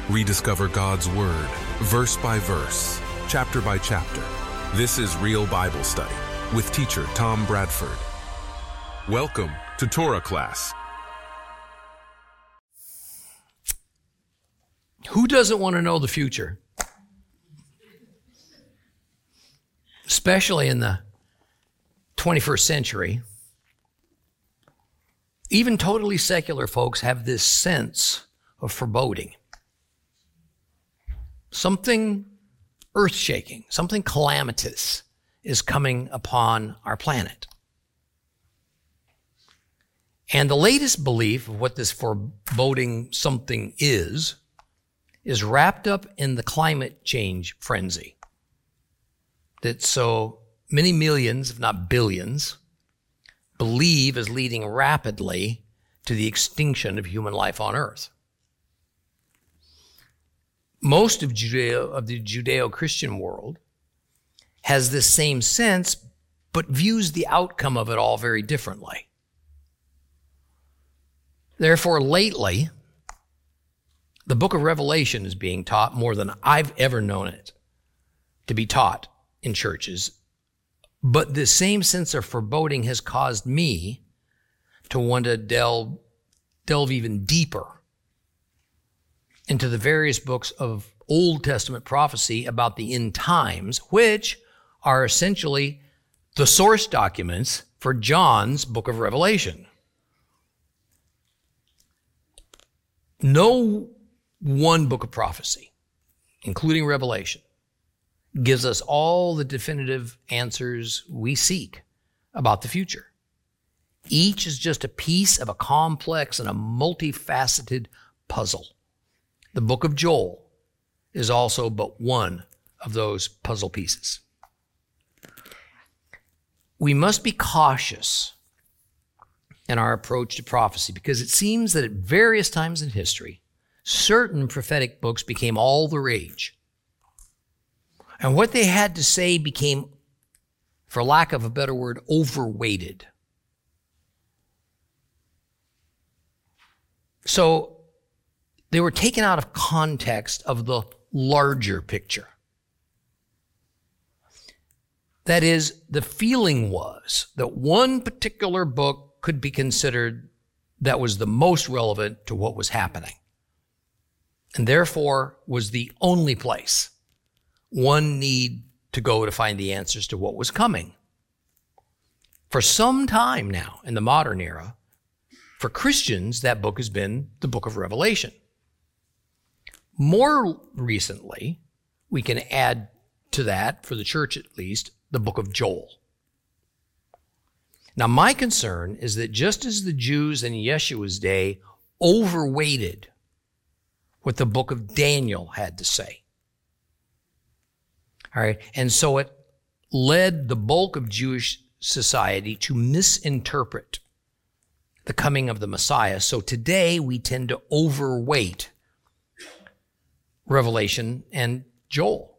Rediscover God's Word, verse by verse, chapter by chapter. This is Real Bible Study with teacher Tom Bradford. Welcome to Torah Class. Who doesn't want to know the future? Especially in the 21st century. Even totally secular folks have this sense of foreboding. Something earth-shaking, something calamitous is coming upon our planet. And the latest belief of what this foreboding something is wrapped up in the climate change frenzy that so many millions, if not billions, believe is leading rapidly to the extinction of human life on earth. Most of the Judeo-Christian world has this same sense, but views the outcome of it all very differently. Therefore, lately, the book of Revelation is being taught more than I've ever known it to be taught in churches. But this same sense of foreboding has caused me to want to delve even deeper into the various books of Old Testament prophecy about the end times, which are essentially the source documents for John's book of Revelation. No one book of prophecy, including Revelation, gives us all the definitive answers we seek about the future. Each is just a piece of a complex and a multifaceted puzzle. The book of Joel is also but one of those puzzle pieces. We must be cautious in our approach to prophecy because it seems that at various times in history, certain prophetic books became all the rage. And what they had to say became, for lack of a better word, overweighted. So they were taken out of context of the larger picture. That is, the feeling was that one particular book could be considered that was the most relevant to what was happening, and therefore was the only place one need to go to find the answers to what was coming. For some time now, in the modern era, for Christians, that book has been the book of Revelation. More recently, we can add to that, for the church at least, the book of Joel. Now, my concern is that just as the Jews in Yeshua's day overweighted what the book of Daniel had to say, all right, and so it led the bulk of Jewish society to misinterpret the coming of the Messiah. So today we tend to overweight Revelation and Joel.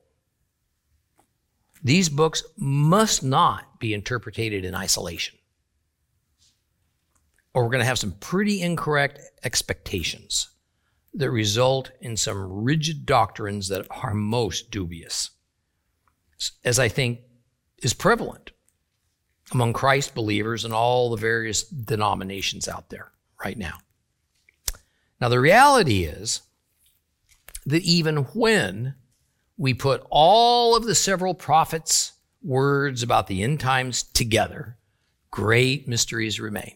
These books must not be interpreted in isolation, or we're going to have some pretty incorrect expectations that result in some rigid doctrines that are most dubious, as I think is prevalent among Christ believers and all the various denominations out there right now. Now, the reality is that even when we put all of the several prophets' words about the end times together, great mysteries remain.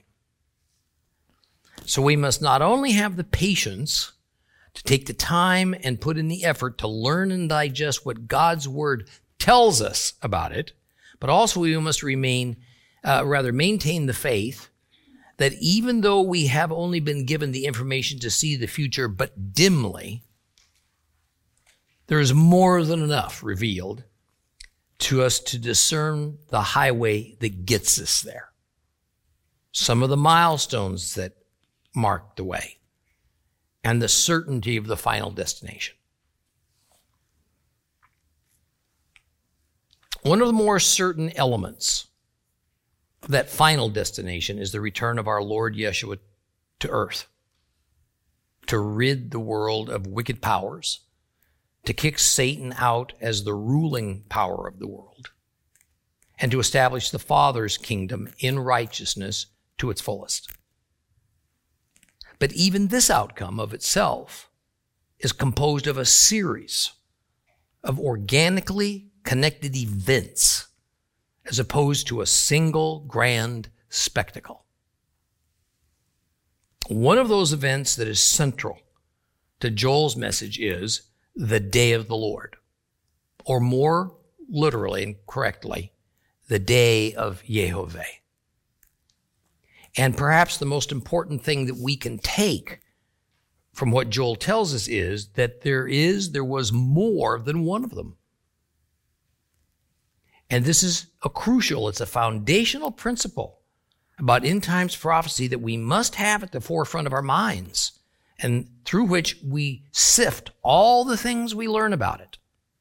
So we must not only have the patience to take the time and put in the effort to learn and digest what God's Word tells us about it, but also we must maintain the faith that even though we have only been given the information to see the future, but dimly, there is more than enough revealed to us to discern the highway that gets us there. Some of the milestones that mark the way, and the certainty of the final destination. One of the more certain elements of that final destination is the return of our Lord Yeshua to earth. to rid the world of wicked powers, to kick Satan out as the ruling power of the world, and to establish the Father's kingdom in righteousness to its fullest. But even this outcome of itself is composed of a series of organically connected events as opposed to a single grand spectacle. One of those events that is central to Joel's message is the day of the Lord, or more literally and correctly, the day of Yehovah. And perhaps the most important thing that we can take from what Joel tells us is that there was more than one of them. And this is it's a foundational principle about end times prophecy that we must have at the forefront of our minds, and through which we sift all the things we learn about it.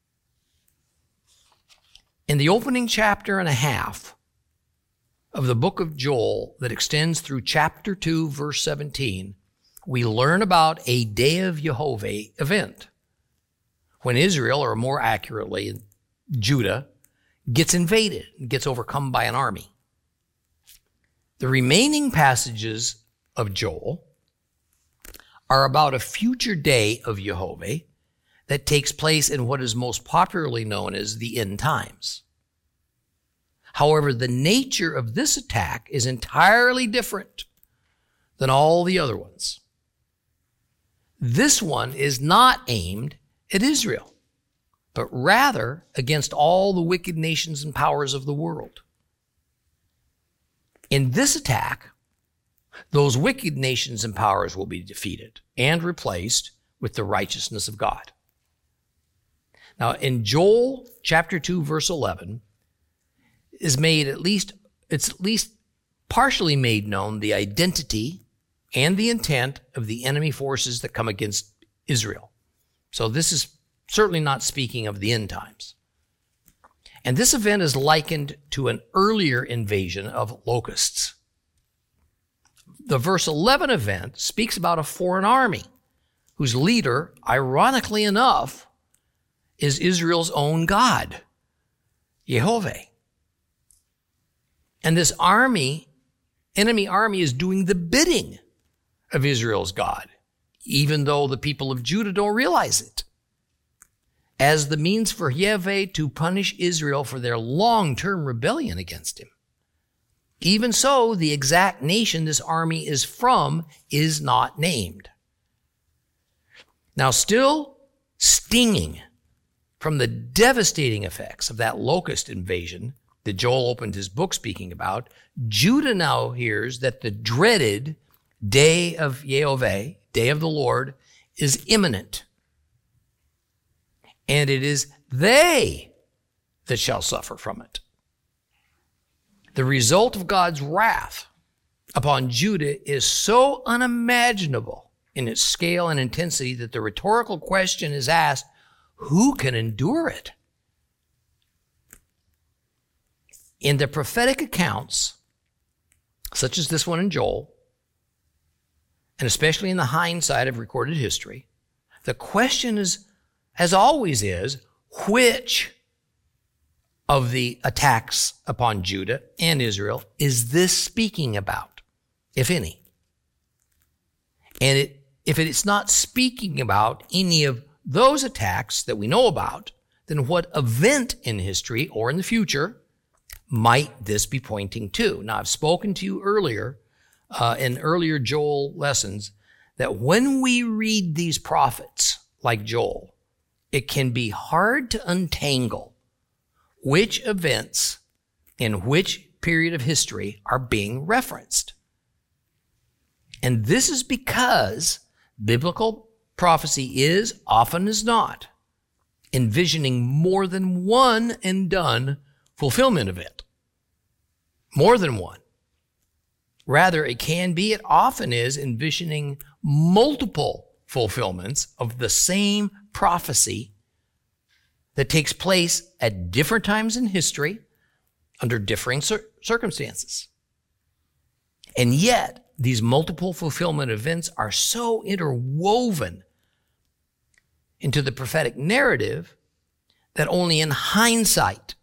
In the opening chapter and a half of the book of Joel that extends through chapter 2, verse 17, we learn about a Day of Yehovah event when Israel, or more accurately, Judah, gets invaded and gets overcome by an army. The remaining passages of Joel are about a future day of Yehovah that takes place in what is most popularly known as the end times. However, the nature of this attack is entirely different than all the other ones. This one is not aimed at Israel, but rather against all the wicked nations and powers of the world. In this attack, those wicked nations and powers will be defeated and replaced with the righteousness of God. Now, in Joel chapter 2, verse 11, it's at least partially made known the identity and the intent of the enemy forces that come against Israel. So this is certainly not speaking of the end times. And this event is likened to an earlier invasion of locusts. The verse 11 event speaks about a foreign army whose leader, ironically enough, is Israel's own God, Yehovah. And this enemy army is doing the bidding of Israel's God, even though the people of Judah don't realize it, as the means for Yehovah to punish Israel for their long-term rebellion against him. Even so, the exact nation this army is from is not named. Now, still stinging from the devastating effects of that locust invasion that Joel opened his book speaking about, Judah now hears that the dreaded day of Yehovah, day of the Lord, is imminent. And it is they that shall suffer from it. The result of God's wrath upon Judah is so unimaginable in its scale and intensity that the rhetorical question is asked, who can endure it? In the prophetic accounts, such as this one in Joel, and especially in the hindsight of recorded history, the question is, as always is, which of the attacks upon Judah and Israel is this speaking about, if any? And if it's not speaking about any of those attacks that we know about, then what event in history or in the future might this be pointing to? Now, I've spoken to you earlier, in earlier Joel lessons, that when we read these prophets like Joel, it can be hard to untangle which events in which period of history are being referenced. And this is because biblical prophecy is, often as not, envisioning more than one and done fulfillment event. More than one. Rather, it often is envisioning multiple fulfillments of the same prophecy that takes place at different times in history under differing circumstances. And yet, these multiple fulfillment events are so interwoven into the prophetic narrative that only in hindsight,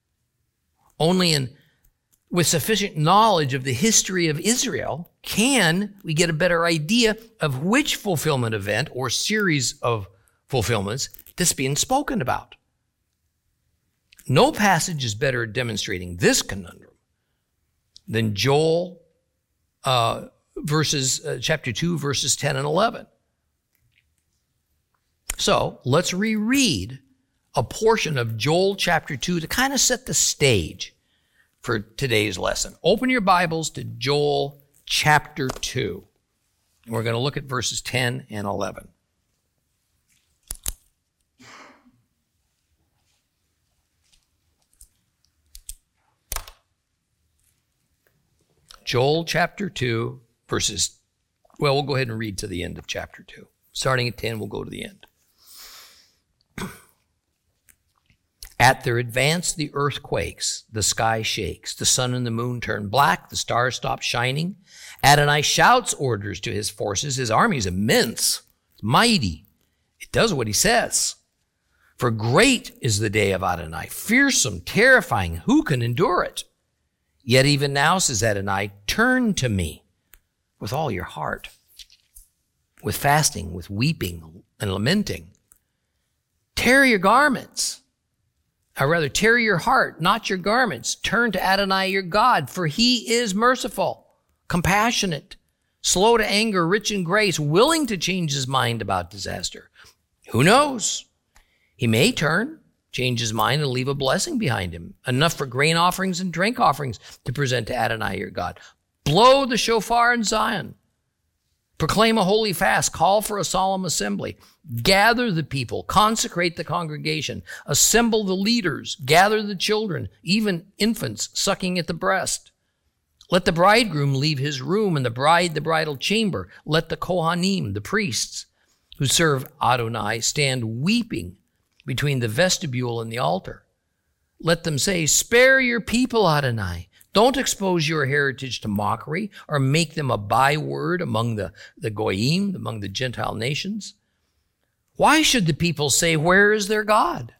with sufficient knowledge of the history of Israel, can we get a better idea of which fulfillment event or series of fulfillments that's being spoken about. No passage is better at demonstrating this conundrum than Joel chapter 2, verses 10 and 11. So let's reread a portion of Joel chapter 2 to kind of set the stage for today's lesson. Open your Bibles to Joel chapter 2. And we're going to look at verses 10 and 11. Joel chapter 2, we'll go ahead and read to the end of chapter 2. Starting at 10, we'll go to the end. At their advance, the earth quakes, the sky shakes, the sun and the moon turn black, the stars stop shining. Adonai shouts orders to his forces. His army is immense, mighty. It does what he says. For great is the day of Adonai, fearsome, terrifying. Who can endure it? Yet even now, says Adonai, turn to me with all your heart, with fasting, with weeping and lamenting. Tear your garments. Or rather, tear your heart, not your garments. Turn to Adonai your God, for he is merciful, compassionate, slow to anger, rich in grace, willing to change his mind about disaster. Who knows? He may turn, change his mind, and leave a blessing behind him, enough for grain offerings and drink offerings to present to Adonai your God. Blow the shofar in Zion. Proclaim a holy fast. Call for a solemn assembly. Gather the people. Consecrate the congregation. Assemble the leaders. Gather the children, even infants sucking at the breast. Let the bridegroom leave his room and the bride the bridal chamber. Let the Kohanim, the priests who serve Adonai, stand weeping between the vestibule and the altar. Let them say, spare your people, Adonai. Don't expose your heritage to mockery or make them a byword among the Goyim, among the Gentile nations. Why should the people say, where is their God?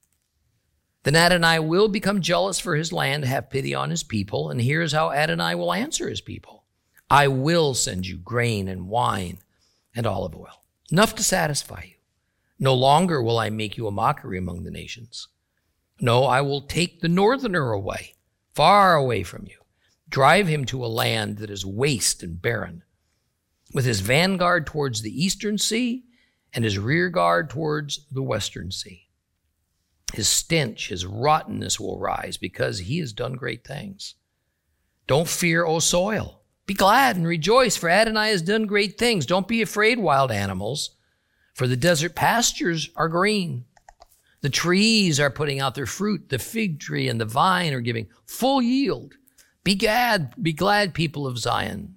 Then Adonai will become jealous for his land, have pity on his people, and here's how Adonai will answer his people. I will send you grain and wine and olive oil, enough to satisfy you. No longer will I make you a mockery among the nations. No, I will take the northerner away, far away from you, drive him to a land that is waste and barren, with his vanguard towards the eastern sea and his rear guard towards the western sea. His stench, his rottenness will rise because he has done great things. Don't fear, O soil. Be glad and rejoice, for Adonai has done great things. Don't be afraid, wild animals, for the desert pastures are green. The trees are putting out their fruit. The fig tree and the vine are giving full yield. Be glad, people of Zion.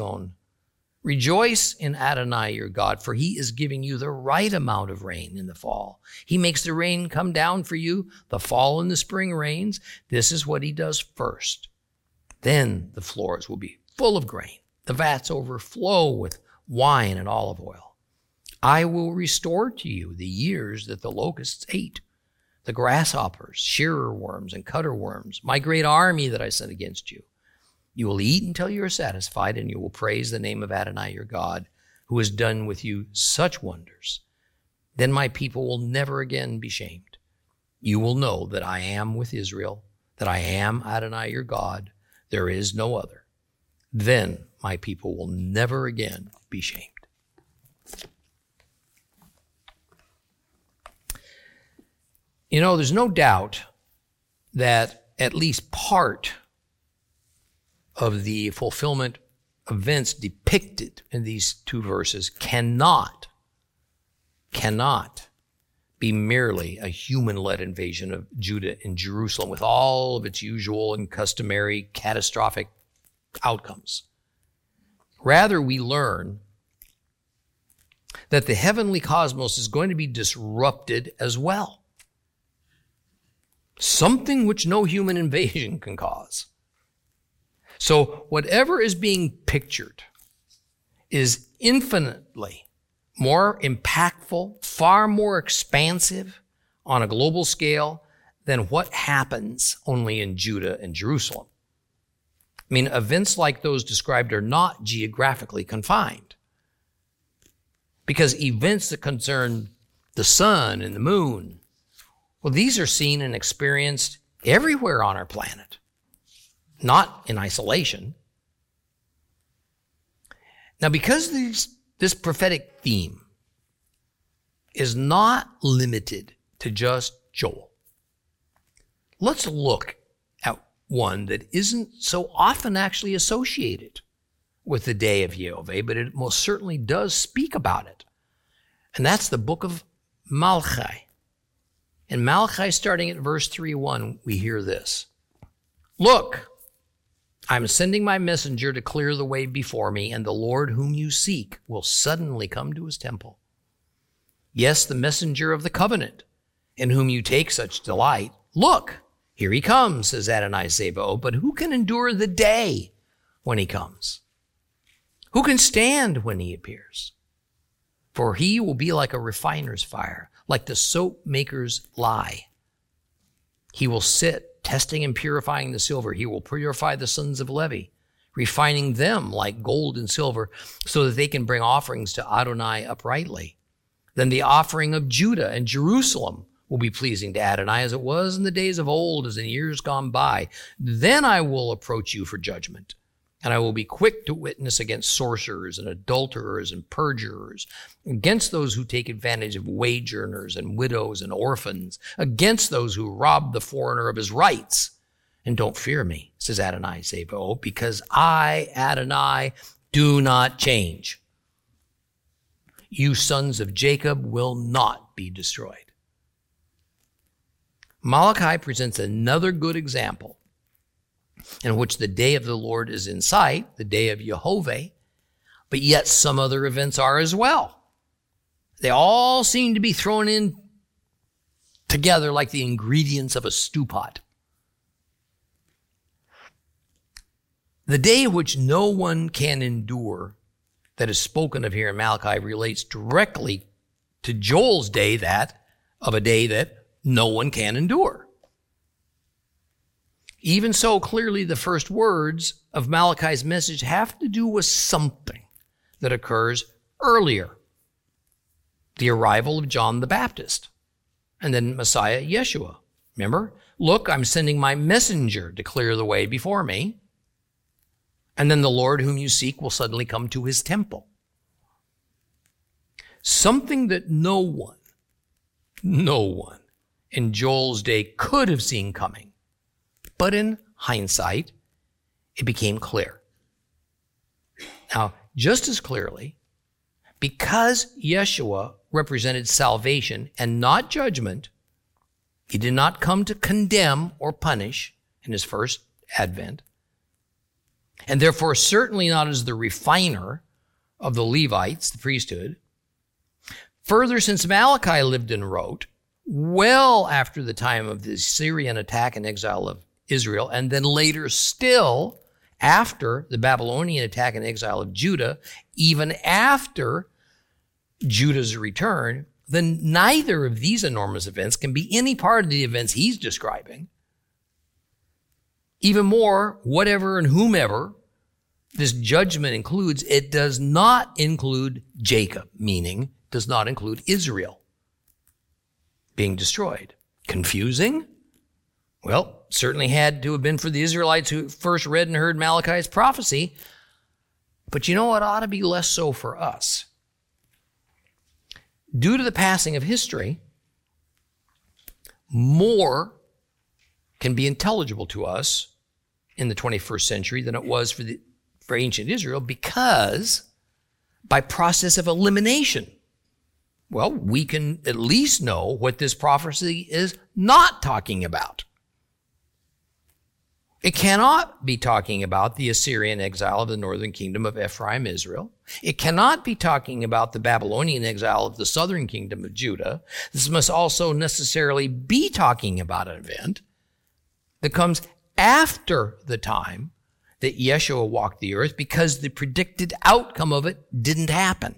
Rejoice in Adonai your God, for he is giving you the right amount of rain in the fall. He makes the rain come down for you, the fall and the spring rains. This is what he does first. Then the floors will be full of grain. The vats overflow with wine and olive oil. I will restore to you the years that the locusts ate, the grasshoppers, shearer worms, and cutter worms, my great army that I sent against you. You will eat until you are satisfied, and you will praise the name of Adonai your God, who has done with you such wonders. Then my people will never again be shamed. You will know that I am with Israel, that I am Adonai your God. There is no other. Then my people will never again be shamed. You know, there's no doubt that at least part of the fulfillment events depicted in these two verses cannot be merely a human-led invasion of Judah and Jerusalem with all of its usual and customary catastrophic outcomes. Rather, we learn that the heavenly cosmos is going to be disrupted as well. Something which no human invasion can cause. So whatever is being pictured is infinitely more impactful, far more expansive on a global scale than what happens only in Judah and Jerusalem. I mean, events like those described are not geographically confined, because events that concern the sun and the moon, well, these are seen and experienced everywhere on our planet, not in isolation. Now, because this prophetic theme is not limited to just Joel, let's look at one that isn't so often actually associated with the day of Yehovah, but it most certainly does speak about it. And that's the book of Malachi. In Malachi, starting at verse 3:1, we hear this. Look, I'm sending my messenger to clear the way before me, and the Lord whom you seek will suddenly come to his temple. Yes, the messenger of the covenant, in whom you take such delight. Look, here he comes, says Adonai Sabaoth, but who can endure the day when he comes? Who can stand when he appears? For he will be like a refiner's fire, like the soap maker's lye. He will sit, testing and purifying the silver. He will purify the sons of Levi, refining them like gold and silver, so that they can bring offerings to Adonai uprightly. Then the offering of Judah and Jerusalem will be pleasing to Adonai, as it was in the days of old, as in years gone by. Then I will approach you for judgment, and I will be quick to witness against sorcerers and adulterers and perjurers, against those who take advantage of wage earners and widows and orphans, against those who rob the foreigner of his rights. And don't fear me, says Adonai Sabaoth, because I, Adonai, do not change. You sons of Jacob will not be destroyed. Malachi presents another good example in which the day of the Lord is in sight, the day of Yehovah, but yet some other events are as well. They all seem to be thrown in together like the ingredients of a stew pot. The day which no one can endure that is spoken of here in Malachi relates directly to Joel's day, that of a day that no one can endure. Even so, clearly the first words of Malachi's message have to do with something that occurs earlier. The arrival of John the Baptist, and then Messiah Yeshua. Remember? Look, I'm sending my messenger to clear the way before me. And then the Lord whom you seek will suddenly come to his temple. Something that no one in Joel's day could have seen coming. But in hindsight, it became clear. Now, just as clearly, because Yeshua represented salvation and not judgment, he did not come to condemn or punish in his first advent, and therefore certainly not as the refiner of the Levites, the priesthood. Further, since Malachi lived and wrote well after the time of the Syrian attack and exile of Israel, and then later still after the Babylonian attack and exile of Judah, even after Judah's return, then neither of these enormous events can be any part of the events he's describing. Even more, whatever and whomever this judgment includes, it does not include Jacob, meaning does not include Israel being destroyed. Confusing? Well, certainly had to have been for the Israelites who first read and heard Malachi's prophecy. But you know what ought to be less so for us? Due to the passing of history, more can be intelligible to us in the 21st century than it was for ancient Israel, because by process of elimination, well, we can at least know what this prophecy is not talking about. It cannot be talking about the Assyrian exile of the northern kingdom of Ephraim, Israel. It cannot be talking about the Babylonian exile of the southern kingdom of Judah. This must also necessarily be talking about an event that comes after the time that Yeshua walked the earth because the predicted outcome of it didn't happen.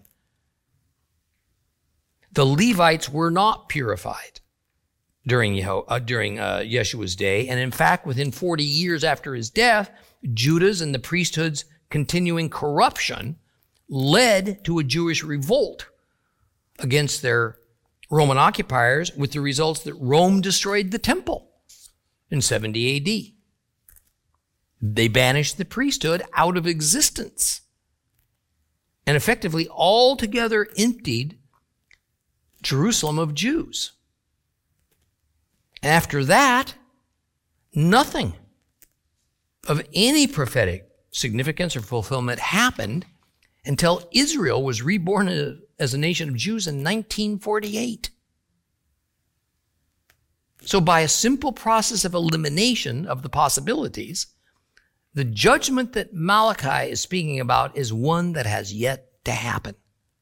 The Levites were not purified during Yeshua's day, and in fact, within 40 years after his death, Judah's and the priesthood's continuing corruption led to a Jewish revolt against their Roman occupiers, with the results that Rome destroyed the temple in 70 AD. They banished the priesthood out of existence and effectively altogether emptied Jerusalem of Jews. After that, nothing of any prophetic significance or fulfillment happened until Israel was reborn as a nation of Jews in 1948. So by a simple process of elimination of the possibilities, the judgment that Malachi is speaking about is one that has yet to happen.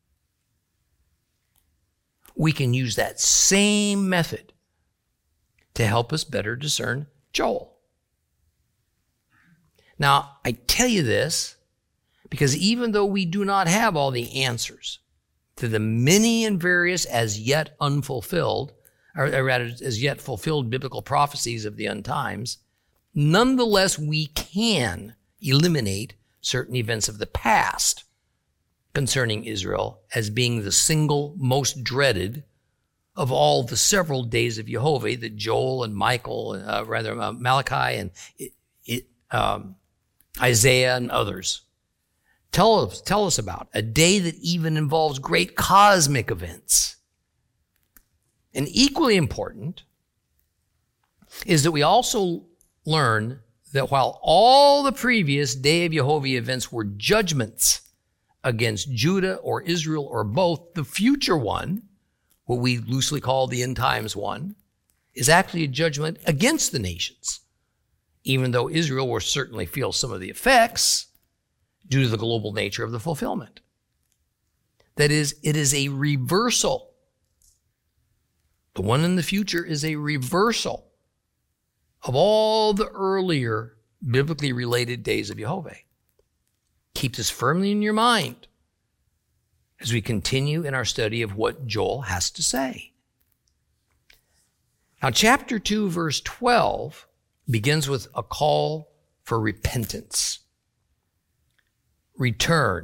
We can use that same method to help us better discern Joel. Now, I tell you this because even though we do not have all the answers to the many and various as yet unfulfilled, or rather as yet fulfilled biblical prophecies of the end times, nonetheless we can eliminate certain events of the past concerning Israel as being the single most dreaded of all the several days of Jehovah that Joel and Malachi and Isaiah and others tell us about. A day that even involves great cosmic events. And equally important is that we also learn that while all the previous Day of Jehovah events were judgments against Judah or Israel or both, the future one, what we loosely call the end times one, is actually a judgment against the nations, even though Israel will certainly feel some of the effects due to the global nature of the fulfillment. That is, it is a reversal. The one in the future is a reversal of all the earlier biblically related days of Jehovah. Keep this firmly in your mind as we continue in our study of what Joel has to say. Now, chapter 2, verse 12 begins with a call for repentance. Return.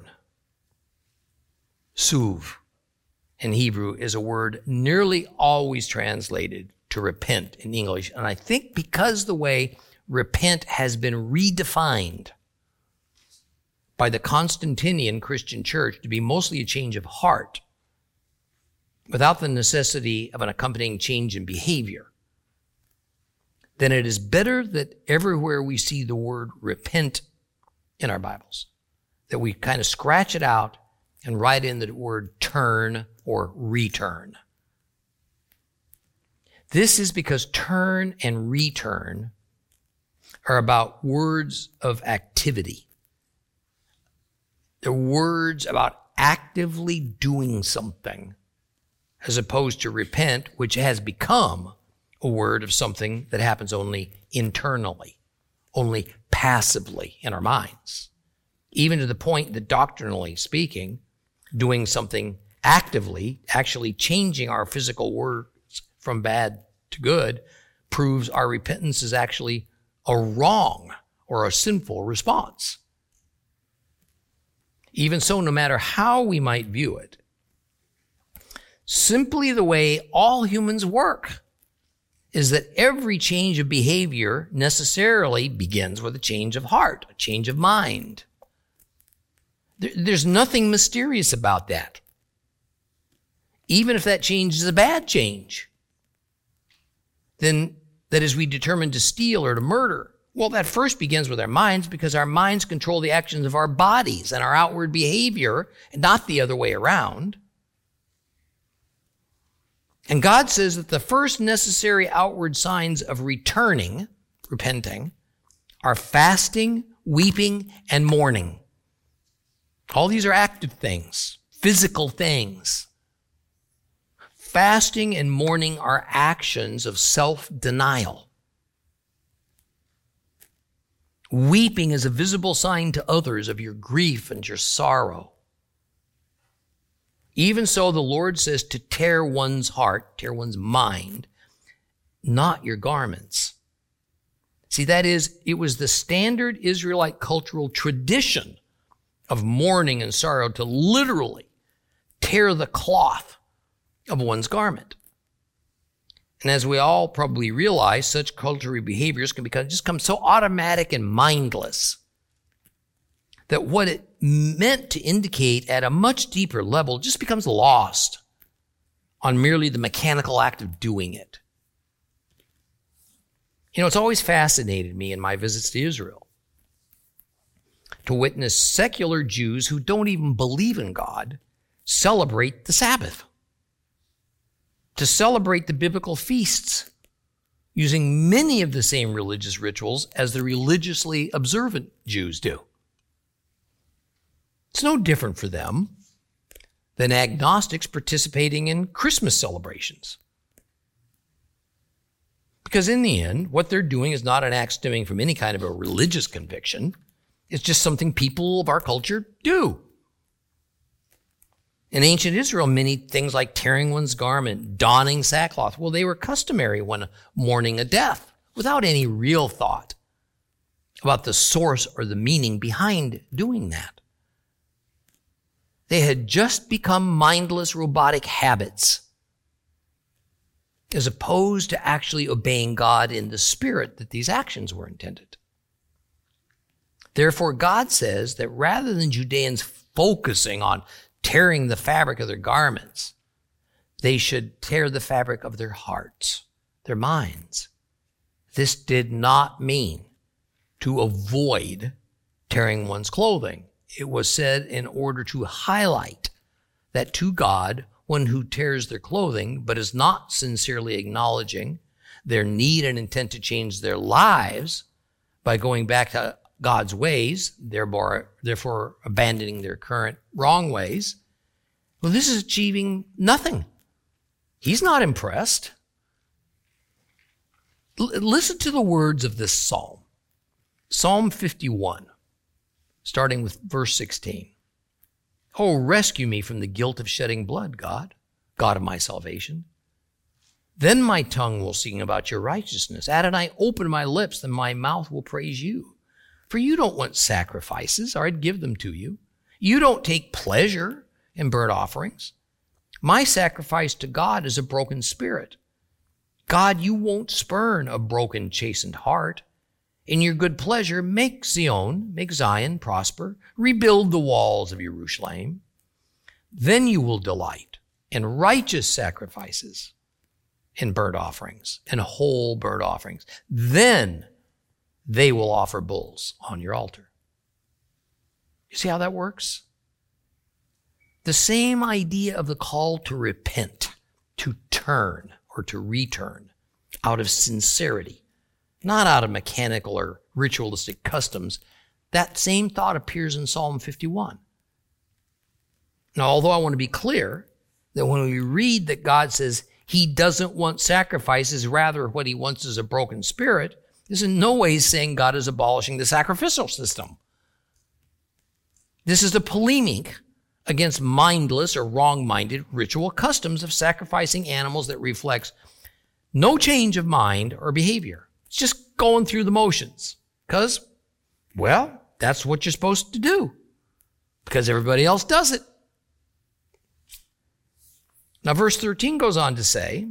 Suv in Hebrew is a word nearly always translated to repent in English. And I think because the way repent has been redefined by the Constantinian Christian church to be mostly a change of heart without the necessity of an accompanying change in behavior, then it is better that everywhere we see the word repent in our Bibles, that we kind of scratch it out and write in the word turn or return. This is because turn and return are about words of activity. They're words about actively doing something, as opposed to repent, which has become a word of something that happens only internally, only passively in our minds. Even to the point that doctrinally speaking, doing something actively, actually changing our physical words from bad to good, proves our repentance is actually a wrong or a sinful response. Even so, no matter how we might view it, simply the way all humans work is that every change of behavior necessarily begins with a change of heart, a change of mind. There's nothing mysterious about that. Even if that change is a bad change, then that is, we determine to steal or to murder. Well, that first begins with our minds because our minds control the actions of our bodies and our outward behavior, and not the other way around. And God says that the first necessary outward signs of repenting, are fasting, weeping, and mourning. All these are active things, physical things. Fasting and mourning are actions of self-denial. Weeping is a visible sign to others of your grief and your sorrow. Even so, the Lord says to tear one's heart, tear one's mind, not your garments. See, that is, it was the standard Israelite cultural tradition of mourning and sorrow to literally tear the cloth of one's garment. And as we all probably realize, such cultural behaviors can become so automatic and mindless that what it meant to indicate at a much deeper level just becomes lost on merely the mechanical act of doing it. You know, it's always fascinated me in my visits to Israel to witness secular Jews who don't even believe in God celebrate the Sabbath, to celebrate the biblical feasts, using many of the same religious rituals as the religiously observant Jews do. It's no different for them than agnostics participating in Christmas celebrations. Because in the end, what they're doing is not an act stemming from any kind of a religious conviction. It's just something people of our culture do. In ancient Israel, many things like tearing one's garment, donning sackcloth, well, they were customary when mourning a death, without any real thought about the source or the meaning behind doing that. They had just become mindless, robotic habits, as opposed to actually obeying God in the spirit that these actions were intended. Therefore, God says that rather than Judeans focusing on tearing the fabric of their garments, they should tear the fabric of their hearts, their minds. This did not mean to avoid tearing one's clothing. It was said in order to highlight that to God, one who tears their clothing but is not sincerely acknowledging their need and intent to change their lives by going back to God's ways, therefore abandoning their current wrong ways, well, this is achieving nothing. He's not impressed. Listen to the words of this psalm. Psalm 51, starting with verse 16. Oh, rescue me from the guilt of shedding blood, God, God of my salvation. Then my tongue will sing about your righteousness. Adonai, open my lips, then my mouth will praise you. For you don't want sacrifices, or I'd give them to you. You don't take pleasure in burnt offerings. My sacrifice to God is a broken spirit. God, you won't spurn a broken, chastened heart. In your good pleasure, make Zion prosper. Rebuild the walls of Jerusalem. Then you will delight in righteous sacrifices, in burnt offerings, and whole burnt offerings. Then they will offer bulls on your altar. You see how that works? The same idea of the call to repent, to turn or to return out of sincerity, not out of mechanical or ritualistic customs. That same thought appears in Psalm 51. Now, although I want to be clear that when we read that God says he doesn't want sacrifices, rather what he wants is a broken spirit, this in no way saying God is abolishing the sacrificial system. This is a polemic against mindless or wrong-minded ritual customs of sacrificing animals that reflects no change of mind or behavior. It's just going through the motions because, well, that's what you're supposed to do because everybody else does it. Now, verse 13 goes on to say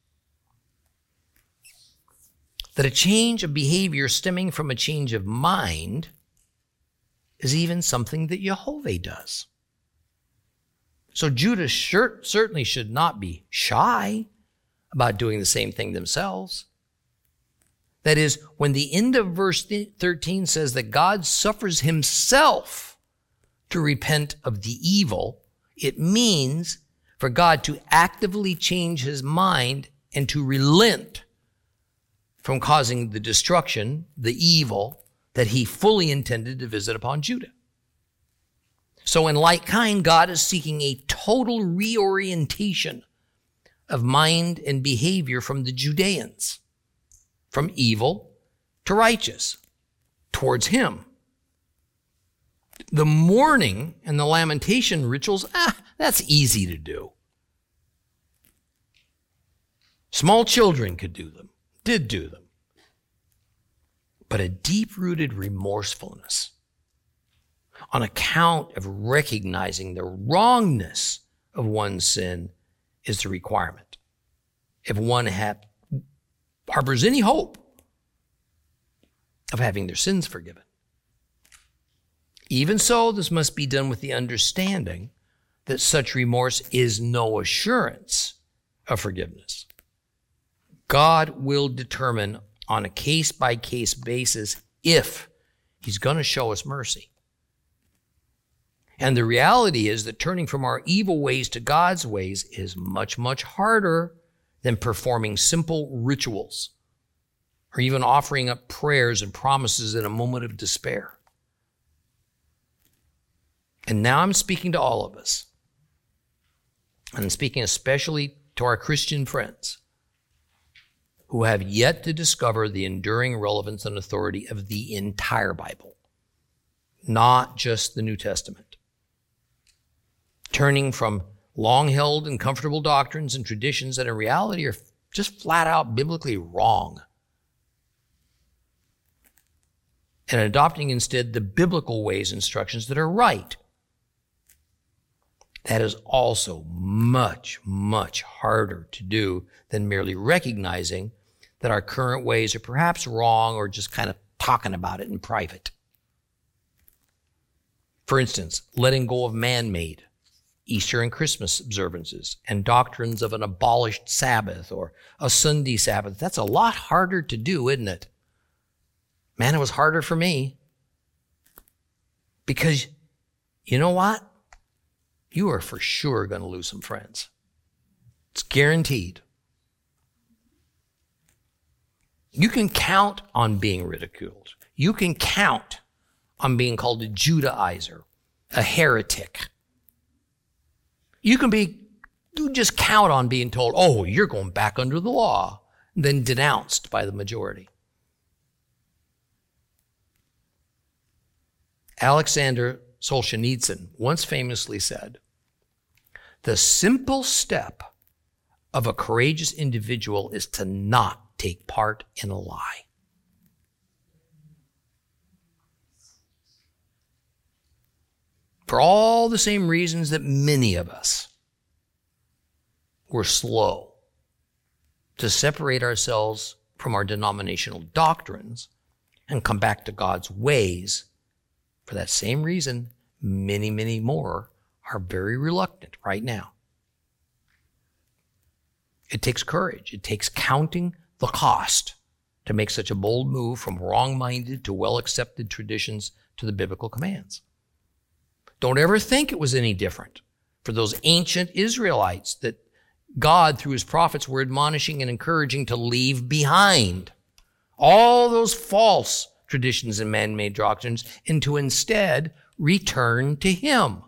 that a change of behavior stemming from a change of mind is even something that Yehovah does. So Judah certainly should not be shy about doing the same thing themselves. That is, when the end of verse 13 says that God suffers himself to repent of the evil, it means for God to actively change his mind and to relent from causing the destruction, the evil that he fully intended to visit upon Judah. So in like kind, God is seeking a total reorientation of mind and behavior from the Judeans, from evil to righteous. towards him. The mourning and the lamentation rituals, that's easy to do. Small children could do them, did do them. But a deep-rooted remorsefulness on account of recognizing the wrongness of one's sin is the requirement. If one harbors any hope of having their sins forgiven. Even so, this must be done with the understanding that such remorse is no assurance of forgiveness. God will determine on a case-by-case basis if he's going to show us mercy. And the reality is that turning from our evil ways to God's ways is much, much harder than performing simple rituals or even offering up prayers and promises in a moment of despair. And now I'm speaking to all of us. And I'm speaking especially to our Christian friends who have yet to discover the enduring relevance and authority of the entire Bible, not just the New Testament. Turning from long-held and comfortable doctrines and traditions that in reality are just flat out biblically wrong, and adopting instead the biblical ways and instructions that are right. That is also much, much harder to do than merely recognizing that our current ways are perhaps wrong or just kind of talking about it in private. For instance, letting go of man-made Easter and Christmas observances and doctrines of an abolished Sabbath or a Sunday Sabbath. That's a lot harder to do, isn't it? Man, it was harder for me. Because you know what? You are for sure going to lose some friends. It's guaranteed. You can count on being ridiculed. You can count on being called a Judaizer, a heretic. You just count on being told, oh, you're going back under the law, and then denounced by the majority. Alexander Solzhenitsyn once famously said, the simple step of a courageous individual is to not take part in a lie. For all the same reasons that many of us were slow to separate ourselves from our denominational doctrines and come back to God's ways, for that same reason, many, many more are very reluctant right now. It takes courage. It takes counting the cost to make such a bold move from wrong-minded to well-accepted traditions to the biblical commands. Don't ever think it was any different for those ancient Israelites that God, through his prophets, were admonishing and encouraging to leave behind all those false traditions and man-made doctrines and to instead return to him.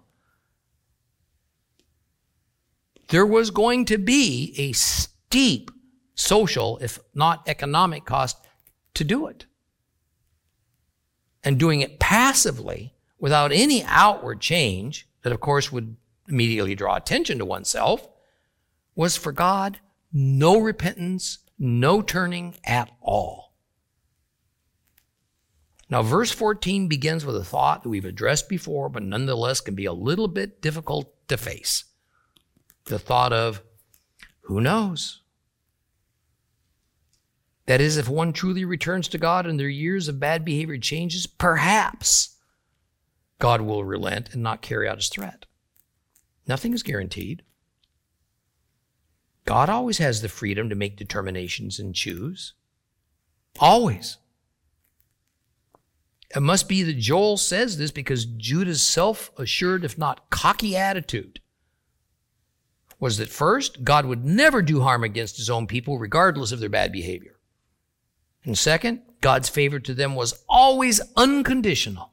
There was going to be a steep social, if not economic cost to do it. And doing it passively without any outward change that, of course, would immediately draw attention to oneself was for God no repentance, no turning at all. Now, verse 14 begins with a thought that we've addressed before, but nonetheless can be a little bit difficult to face. The thought of, who knows? That is, if one truly returns to God and their years of bad behavior changes, perhaps God will relent and not carry out his threat. Nothing is guaranteed. God always has the freedom to make determinations and choose. Always. It must be that Joel says this because Judah's self-assured, if not cocky attitude was that first, God would never do harm against his own people regardless of their bad behavior. And second, God's favor to them was always unconditional.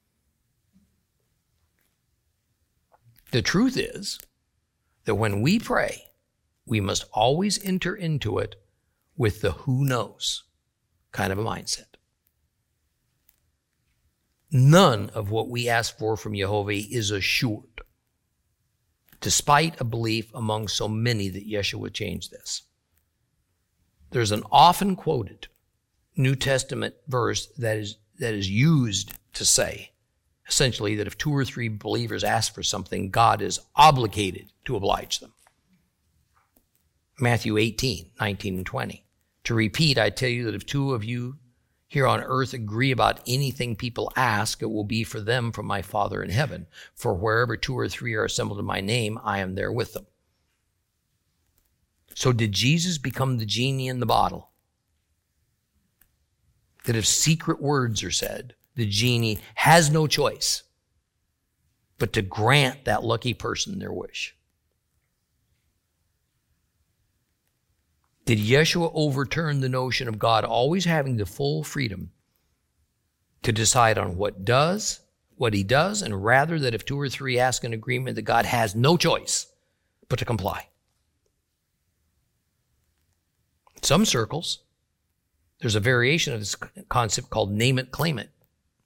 The truth is that when we pray, we must always enter into it with the who knows kind of a mindset. none of what we ask for from Jehovah is assured, despite a belief among so many that Yeshua changed this. There's an often quoted New Testament verse that is used to say, essentially, that if 2 or 3 believers ask for something, God is obligated to oblige them. Matthew 18, 19 and 20. To repeat, I tell you that if 2 of you here on earth agree about anything people ask, it will be for them from my Father in heaven. For wherever 2 or 3 are assembled in my name, I am there with them. So did Jesus become the genie in the bottle? That if secret words are said, the genie has no choice but to grant that lucky person their wish. Did Yeshua overturn the notion of God always having the full freedom to decide on what he does, and rather that if 2 or 3 ask an agreement, that God has no choice but to comply? In some circles, there's a variation of this concept called name it, claim it.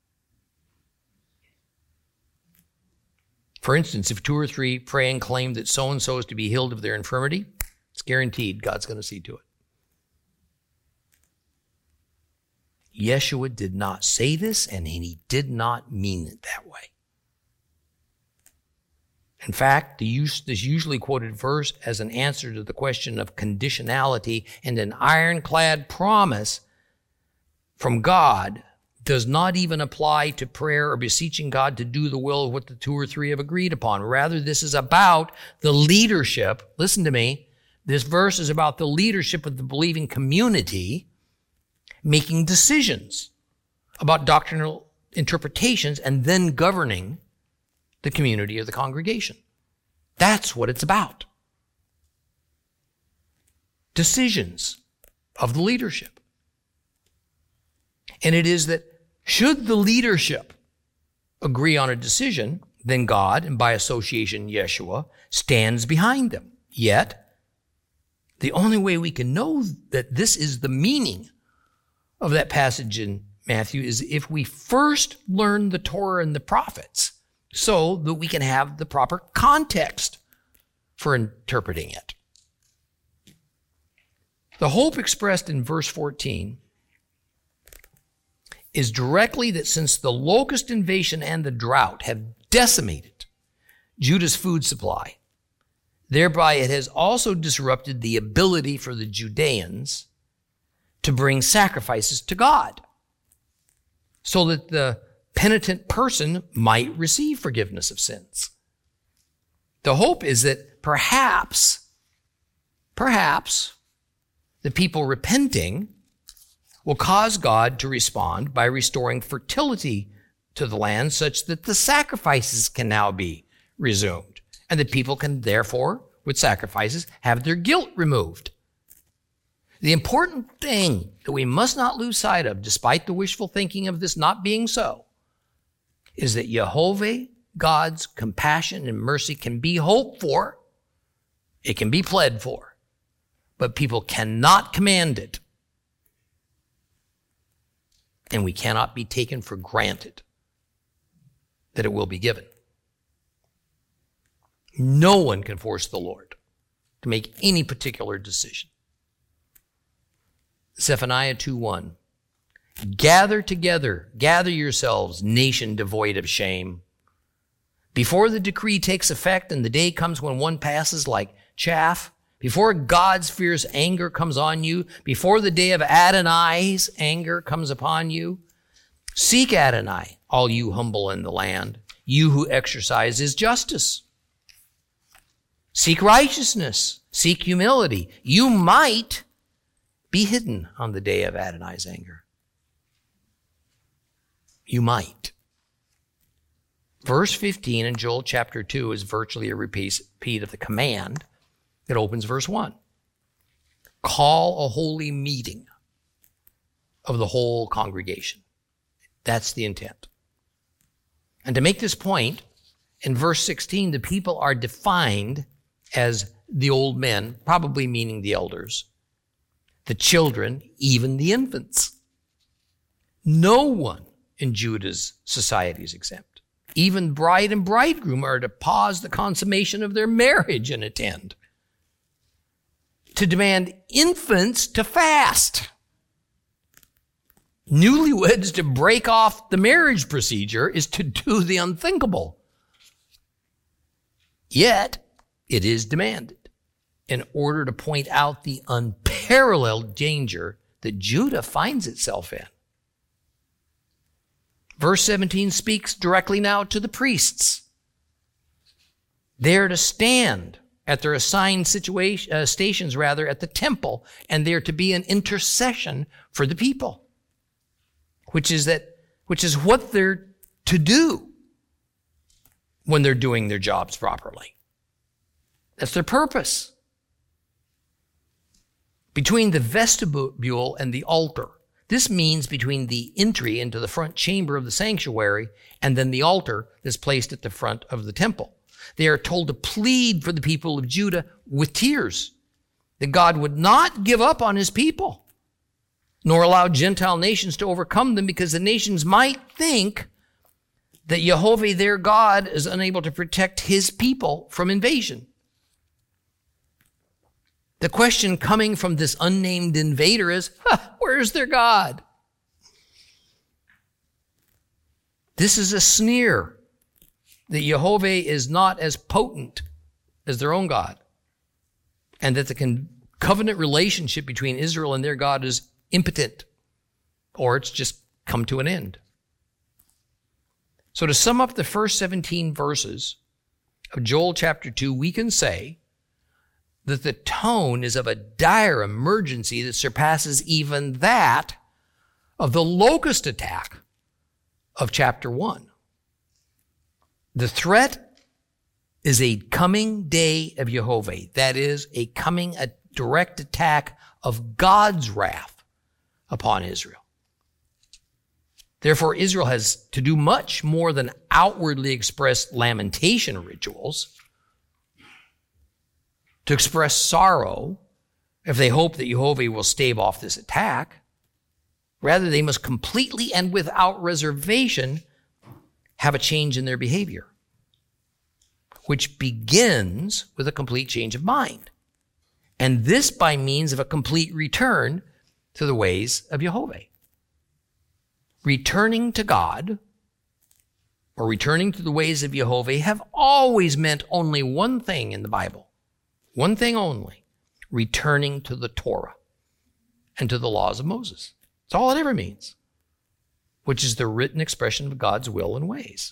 For instance, if 2 or 3 pray and claim that so-and-so is to be healed of their infirmity, it's guaranteed God's going to see to it. Yeshua did not say this, and he did not mean it that way. In fact, this usually quoted verse as an answer to the question of conditionality and an ironclad promise from God does not even apply to prayer or beseeching God to do the will of what the 2 or 3 have agreed upon. Rather, this is about the leadership. Listen to me. This verse is about the leadership of the believing community making decisions about doctrinal interpretations and then governing the community or the congregation. That's what it's about. Decisions of the leadership. And it is that should the leadership agree on a decision, then God, and by association Yeshua, stands behind them. Yet, the only way we can know that this is the meaning of that passage in Matthew is if we first learn the Torah and the prophets so that we can have the proper context for interpreting it. The hope expressed in verse 14 is directly that since the locust invasion and the drought have decimated Judah's food supply, thereby it has also disrupted the ability for the Judeans to bring sacrifices to God so that the penitent person might receive forgiveness of sins. The hope is that perhaps the people repenting will cause God to respond by restoring fertility to the land such that the sacrifices can now be resumed. And the people can therefore, with sacrifices, have their guilt removed. The important thing that we must not lose sight of, despite the wishful thinking of this not being so, is that Jehovah, God's compassion and mercy can be hoped for, it can be pled for, but people cannot command it. And we cannot be taken for granted that it will be given. No one can force the Lord to make any particular decision. Zephaniah 2:1. Gather together, gather yourselves, nation devoid of shame. Before the decree takes effect and the day comes when one passes like chaff, before God's fierce anger comes on you, before the day of Adonai's anger comes upon you, seek Adonai, all you humble in the land, you who exercise his justice. Seek righteousness, seek humility. You might be hidden on the day of Adonai's anger. You might. Verse 15 in Joel chapter 2 is virtually a repeat of the command that opens verse 1. Call a holy meeting of the whole congregation. That's the intent. And to make this point, in verse 16, the people are defined as the old men, probably meaning the elders, the children, even the infants. No one in Judah's society is exempt. Even bride and bridegroom are to pause the consummation of their marriage and attend. To demand infants to fast. Newlyweds to break off the marriage procedure is to do the unthinkable. Yet, it is demanded in order to point out the unparalleled danger that Judah finds itself in. Verse 17 speaks directly now to the priests. They're to stand at their assigned stations at the temple, and they're to be an intercession for the people, which is what they're to do when they're doing their jobs properly. That's their purpose. Between the vestibule and the altar, this means between the entry into the front chamber of the sanctuary and then the altar that's placed at the front of the temple. They are told to plead for the people of Judah with tears, that God would not give up on his people, nor allow Gentile nations to overcome them, because the nations might think that Jehovah, their God, is unable to protect his people from invasion. The question coming from this unnamed invader is, where's their God? This is a sneer that Jehovah is not as potent as their own God, and that the covenant relationship between Israel and their God is impotent, or it's just come to an end. So to sum up the first 17 verses of Joel chapter 2, we can say that the tone is of a dire emergency that surpasses even that of the locust attack of chapter 1. The threat is a coming day of Jehovah. That is, a direct attack of God's wrath upon Israel. Therefore, Israel has to do much more than outwardly express lamentation rituals to express sorrow if they hope that Jehovah will stave off this attack. Rather, they must completely and without reservation have a change in their behavior, which begins with a complete change of mind. And this by means of a complete return to the ways of Jehovah. Returning to God, or returning to the ways of Jehovah, have always meant only one thing in the Bible. One thing only: returning to the Torah and to the laws of Moses. That's all it ever means, which is the written expression of God's will and ways.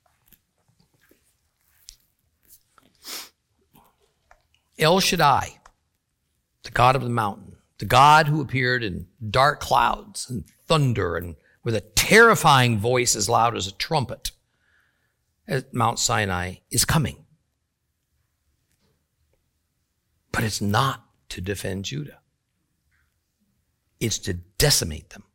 El Shaddai, the God of the mountain, the God who appeared in dark clouds and thunder and with a terrifying voice as loud as a trumpet at Mount Sinai, is coming. But it's not to defend Judah. It's to decimate them.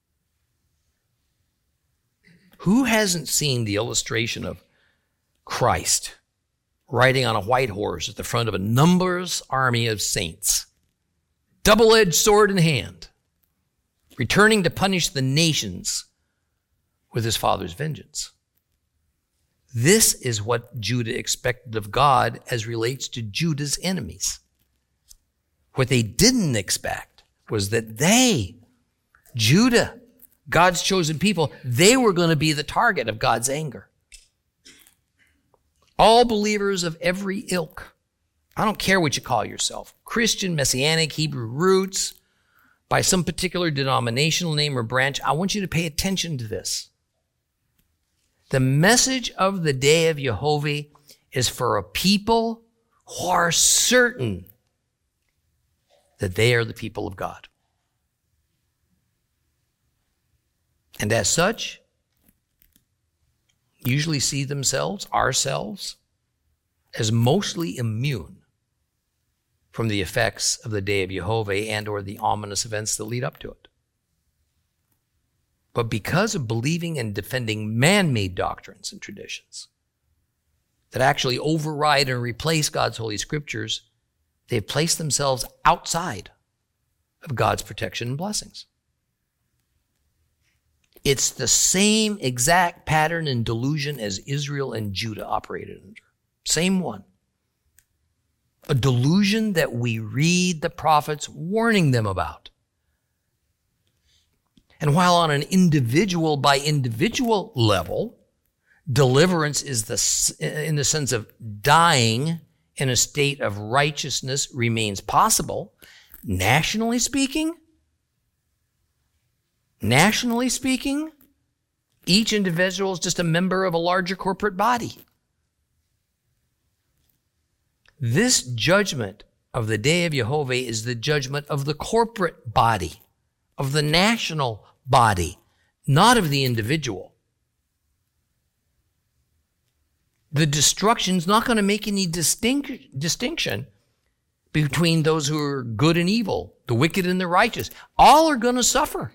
Who hasn't seen the illustration of Christ riding on a white horse at the front of a numberless army of saints, double-edged sword in hand, returning to punish the nations with his father's vengeance? This is what Judah expected of God as relates to Judah's enemies. What they didn't expect was that Judah, God's chosen people, they were going to be the target of God's anger. All believers of every ilk, I don't care what you call yourself, Christian, Messianic, Hebrew roots, by some particular denominational name or branch, I want you to pay attention to this. The message of the day of Jehovah is for a people who are certain that they are the people of God. And as such, usually see ourselves, as mostly immune from the effects of the day of Jehovah and or the ominous events that lead up to it. But because of believing and defending man-made doctrines and traditions that actually override and replace God's holy scriptures, they've placed themselves outside of God's protection and blessings. It's the same exact pattern and delusion as Israel and Judah operated under. Same one. A delusion that we read the prophets warning them about. And while on an individual by individual level, deliverance is in the sense of dying in a state of righteousness remains possible, nationally speaking, each individual is just a member of a larger corporate body. This judgment of the day of Jehovah is the judgment of the corporate body, of the national body, not of the individual. The destruction's not going to make any distinction between those who are good and evil, the wicked and the righteous. All are going to suffer.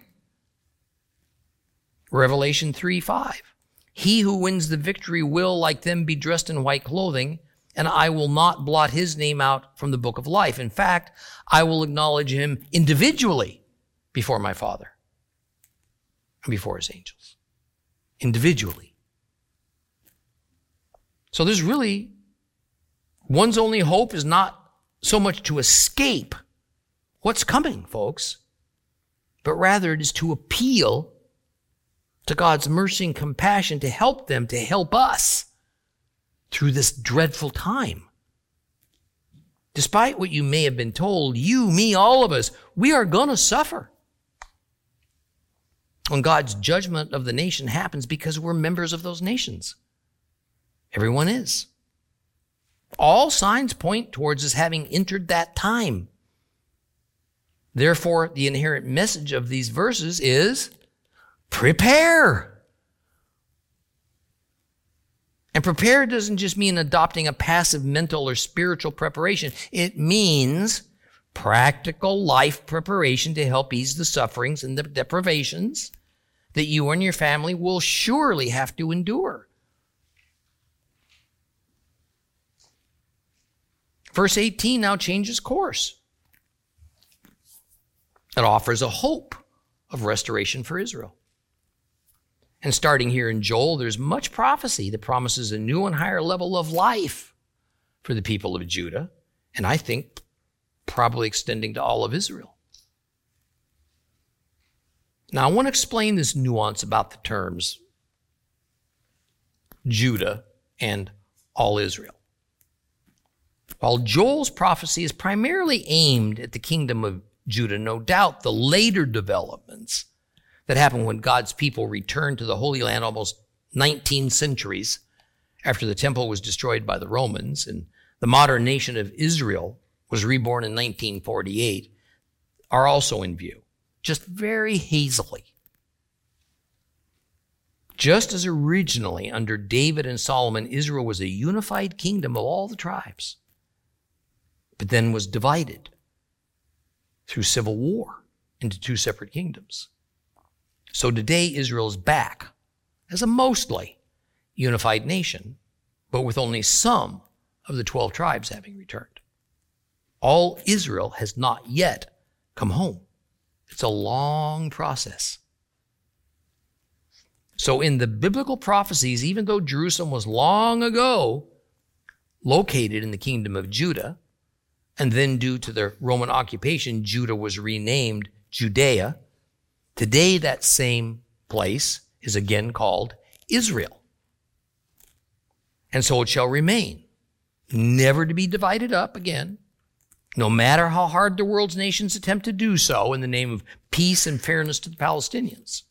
Revelation 3:5. He who wins the victory will, like them, be dressed in white clothing, and I will not blot his name out from the book of life. In fact, I will acknowledge him individually before my Father and before his angels. Individually. So there's really, one's only hope is not so much to escape what's coming, folks, but rather it is to appeal to God's mercy and compassion to help them, to help us through this dreadful time. Despite what you may have been told, you, me, all of us, we are going to suffer. When God's judgment of the nation happens because we're members of those nations. Everyone is. All signs point towards us having entered that time. Therefore, the inherent message of these verses is prepare. And prepare doesn't just mean adopting a passive mental or spiritual preparation. It means practical life preparation to help ease the sufferings and the deprivations that you and your family will surely have to endure. Verse 18 now changes course. It offers a hope of restoration for Israel. And starting here in Joel, there's much prophecy that promises a new and higher level of life for the people of Judah, and I think probably extending to all of Israel. Now, I want to explain this nuance about the terms Judah and all Israel. While Joel's prophecy is primarily aimed at the kingdom of Judah, no doubt the later developments that happened when God's people returned to the Holy Land almost 19 centuries after the temple was destroyed by the Romans and the modern nation of Israel was reborn in 1948, are also in view, just very hazily. Just as originally under David and Solomon, Israel was a unified kingdom of all the tribes, but then was divided through civil war into two separate kingdoms. So today Israel is back as a mostly unified nation, but with only some of the 12 tribes having returned. All Israel has not yet come home. It's a long process. So in the biblical prophecies, even though Jerusalem was long ago located in the kingdom of Judah, and then due to the Roman occupation, Judah was renamed Judea, today that same place is again called Israel. And so it shall remain, never to be divided up again, no matter how hard the world's nations attempt to do so in the name of peace and fairness to the Palestinians.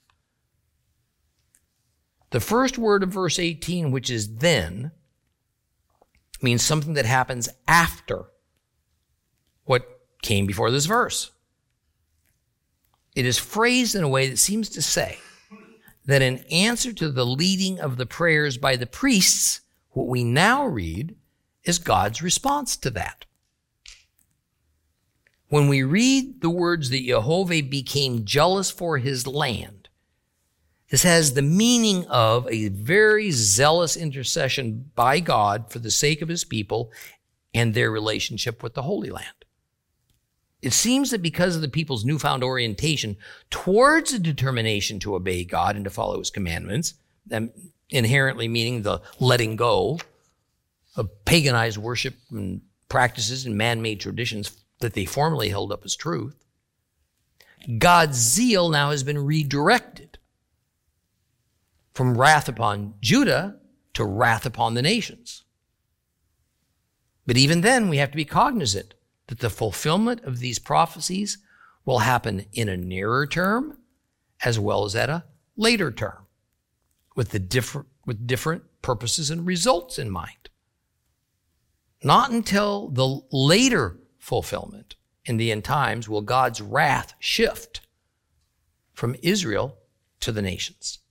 The first word of verse 18, which is then, means something that happens after what came before this verse. It is phrased in a way that seems to say that in answer to the leading of the prayers by the priests, what we now read is God's response to that. When we read the words that Jehovah became jealous for his land, this has the meaning of a very zealous intercession by God for the sake of his people and their relationship with the Holy Land. It seems that because of the people's newfound orientation towards a determination to obey God and to follow his commandments, inherently meaning the letting go of paganized worship and practices and man-made traditions that they formerly held up as truth, God's zeal now has been redirected from wrath upon Judah to wrath upon the nations. But even then, we have to be cognizant that the fulfillment of these prophecies will happen in a nearer term as well as at a later term, with different purposes and results in mind. Not until the later fulfillment in the end times will God's wrath shift from Israel to the nations.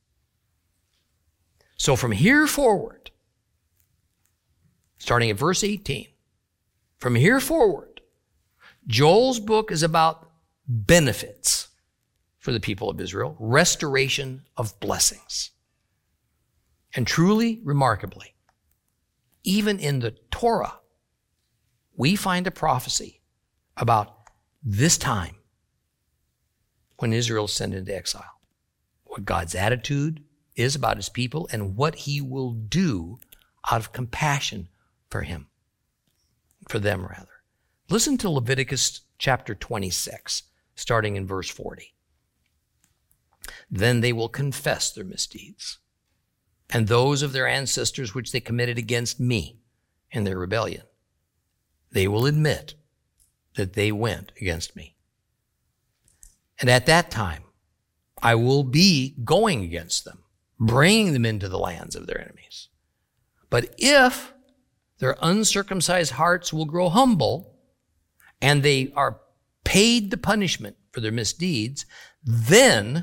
So from here forward, starting at verse 18, from here forward, Joel's book is about benefits for the people of Israel, restoration of blessings. And truly, remarkably, even in the Torah, we find a prophecy about this time when Israel is sent into exile, what God's attitude is about his people and what he will do out of compassion for them. Listen to Leviticus chapter 26, starting in verse 40. Then they will confess their misdeeds and those of their ancestors which they committed against me in their rebellion. They will admit that they went against me. And at that time, I will be going against them, bringing them into the lands of their enemies. But if their uncircumcised hearts will grow humble, and they are paid the punishment for their misdeeds, then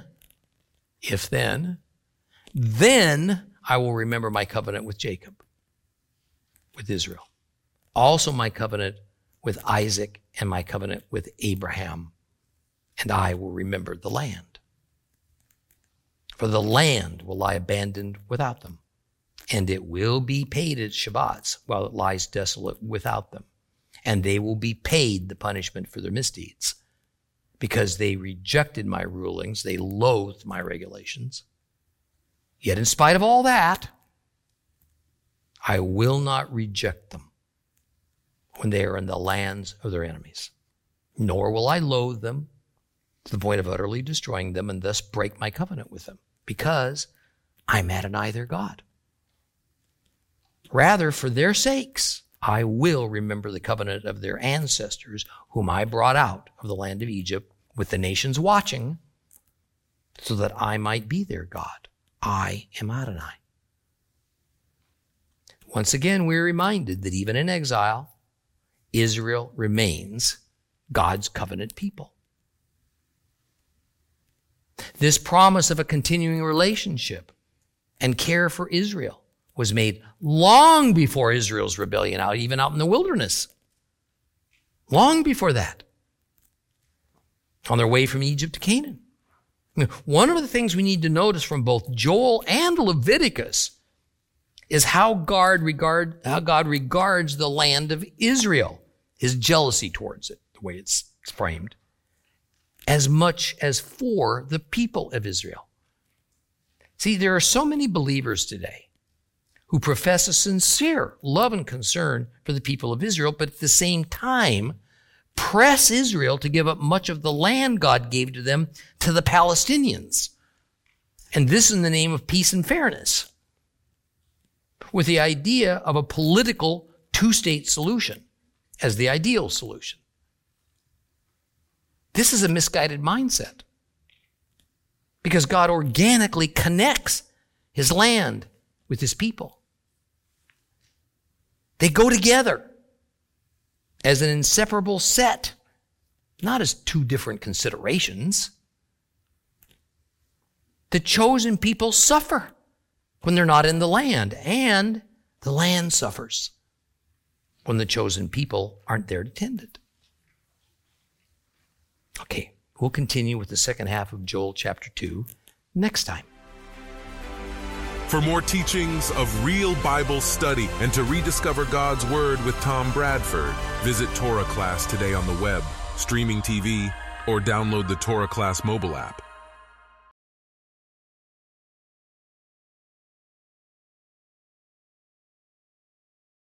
I will remember my covenant with Jacob, with Israel. Also my covenant with Isaac and my covenant with Abraham, and I will remember the land. For the land will lie abandoned without them, and it will be paid at Shabbats while it lies desolate without them. And they will be paid the punishment for their misdeeds, because they rejected my rulings, they loathed my regulations. Yet in spite of all that, I will not reject them when they are in the lands of their enemies, nor will I loathe them to the point of utterly destroying them and thus break my covenant with them, because I'm Adonai their God. Rather, for their sakes, I will remember the covenant of their ancestors, whom I brought out of the land of Egypt with the nations watching, so that I might be their God. I am Adonai. Once again, we're reminded that even in exile, Israel remains God's covenant people. This promise of a continuing relationship and care for Israel was made long before Israel's rebellion, even out in the wilderness. Long before that. On their way from Egypt to Canaan. One of the things we need to notice from both Joel and Leviticus is how God regards the land of Israel, his jealousy towards it, the way it's framed, as much as for the people of Israel. See, there are so many believers today who profess a sincere love and concern for the people of Israel, but at the same time press Israel to give up much of the land God gave to them to the Palestinians. And this in the name of peace and fairness, with the idea of a political two-state solution as the ideal solution. This is a misguided mindset, because God organically connects his land with his people. They go together as an inseparable set, not as two different considerations. The chosen people suffer when they're not in the land, and the land suffers when the chosen people aren't there to tend it. Okay, we'll continue with the second half of Joel chapter 2 next time. For more teachings of real Bible study and to rediscover God's Word with Tom Bradford, visit Torah Class today on the web streaming TV, or download the Torah Class mobile app.